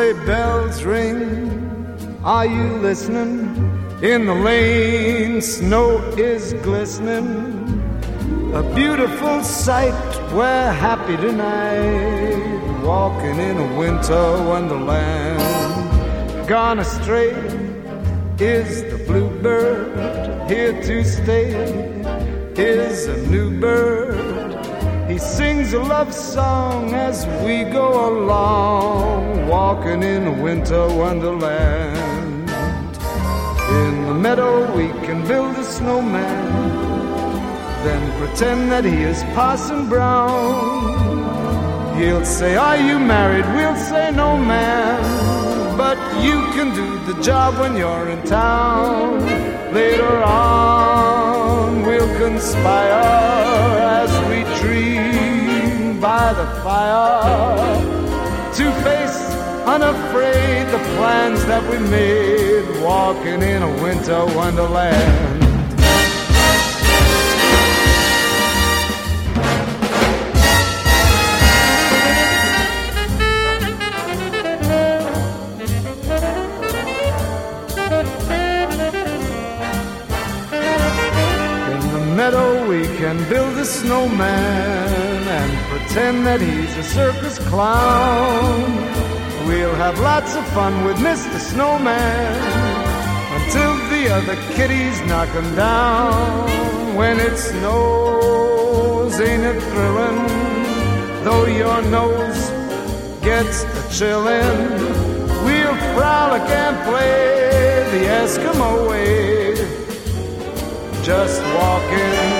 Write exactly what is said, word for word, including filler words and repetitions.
sleigh bells ring. Are you listening? In the lane, snow is glistening. A beautiful sight, we're happy tonight, walking in a winter wonderland. Gone astray is the bluebird, here to stay is a new bird. He sings a love song as we go along, walking in a winter wonderland. In the meadow we can build a snowman, then pretend that he is Parson Brown. He'll say, are you married? We'll say, no, man. But you can do the job when you're in town. Later on, we'll conspire as we dream by the fire, to face unafraid the plans that we made, walking in a winter wonderland. Meadow we can build a snowman and pretend that he's a circus clown. We'll have lots of fun with Mister Snowman until the other kitties knock him down. When it snows, ain't it thrilling? Though your nose gets a chillin', we'll frolic and play the Eskimo way, just walking